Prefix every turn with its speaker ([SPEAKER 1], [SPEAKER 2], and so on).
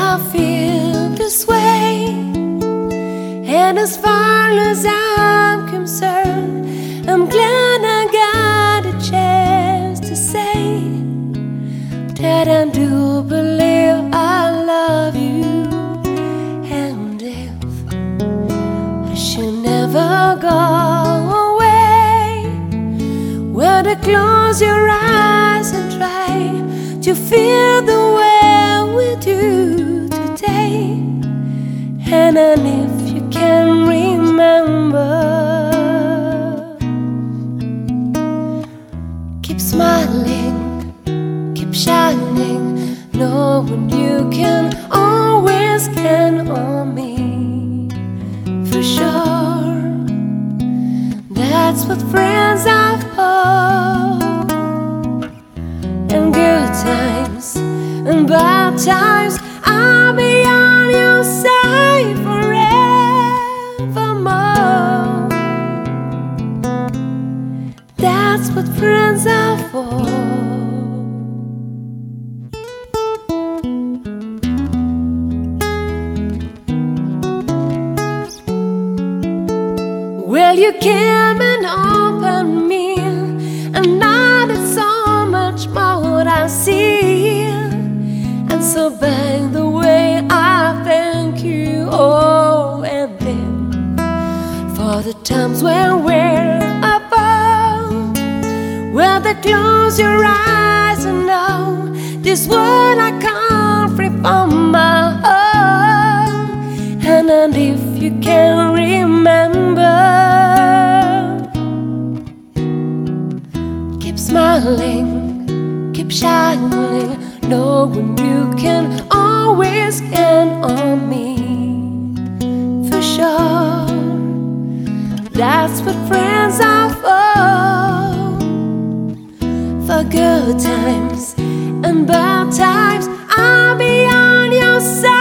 [SPEAKER 1] I feel this way, and as far as I'm concerned, I'm glad I got a chance to say that I do believe I love you. And if I should never go away, well, to close your eyes and try to feel the way we do today. And then if you can remember, keep smiling, keep shining, knowing you can always count on me. For sure, that's what friends are for. And good times and bad times, I'll be on your side forevermore. That's what friends are for. Well, you came and opened me, and now there's so much more I see. And so by the way, I thank you. Oh, and then for the times when we're apart, well, they close your eyes and know this world I can't free from my heart. And then if you can remember, keep smiling, keep shining, knowing you can always count on me. For sure, that's what friends are for. For good times and bad times, I'll be on your side